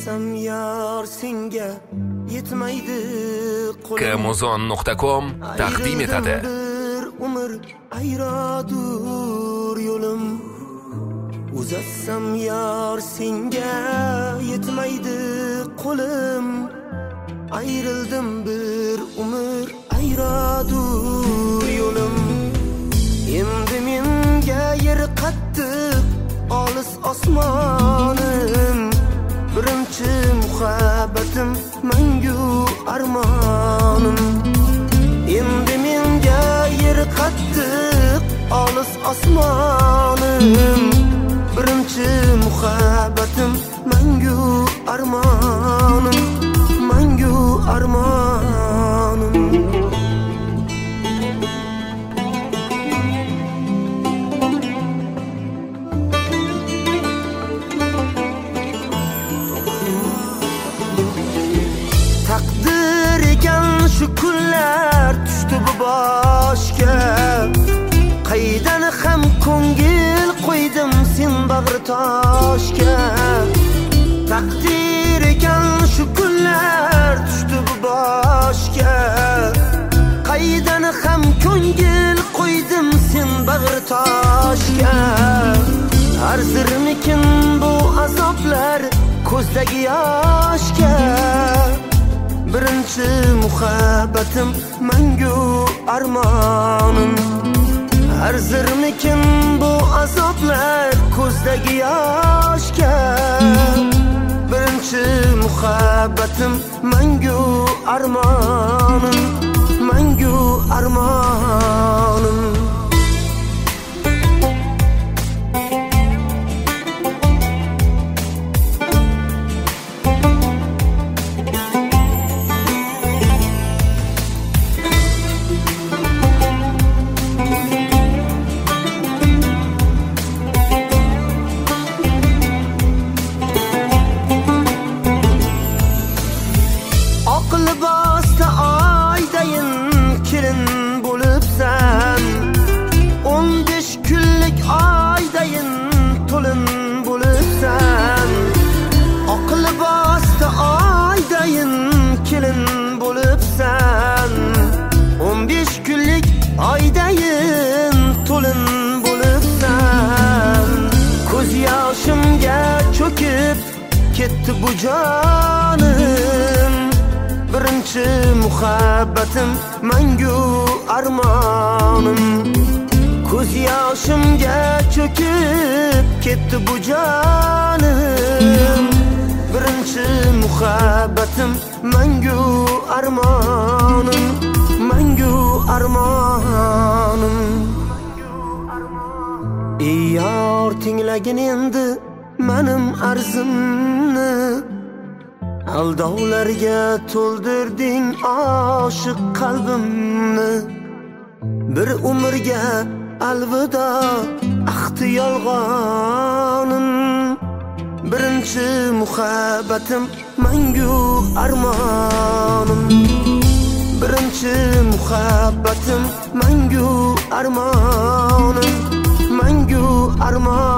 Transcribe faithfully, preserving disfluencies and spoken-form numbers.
uzatsam yar senga yetmaydi qo'lim. Kamozon nuqta com taqdim etadi. Bir umr ayradur yo'lim. Uzatsam yar senga yetmaydi qo'lim. Ayrildim bir umr ayradur yo'lim. Endi menga yer qattiq olis osmonim. Birinchi muhabbatim mangu armonim. Endi menga yer qattiq olis osmonim. Birinchi muhabbatim mangu armonim. Mangu armonim. Taqdir ekan shu kunlar tushdi bu boshga. Qaydan ham ko'ngil qo'ydim sen bag'ri toshga. Taqdir ekan shu kunlar tushdi bu boshga. Qaydan ham ko'ngil qo'ydim sen bag'ri toshga. Arzirmikin bu azoblar ko'zdagi yoshga. Birinchi muhabbatim mangu armonim. Arzirmikin bu azoblar ko'zdagi yoshga. Birinchi muhabbatim mangu armonim. Mangu armonim. Libosda oydayin kelin bo'libsan. o'n besh kunlik oydayin to'lin bo'libsan. Oq libosda oydayin kelin bo'libsan. o'n besh kunlik oydayin to'lin bo'libsan. Ko'z yoshimga cho'kib ketdi bu jonim. Birinchi muhabbatim mangu armonim. Ko'z yoshimga cho'kib ketdi bu jonim. Birinchi muhabbatim mangu armonim. Mangu armonim. Ey yor tinglagin endi menim arzimni. Aldovlarga to'ldirding oshiq qalbimni. Bir umrga alvido ahdi yolg'onim. Birinchi muhabbatim mangu armonim. Birinchi muhabbatim mangu armonim. Mangu armonim.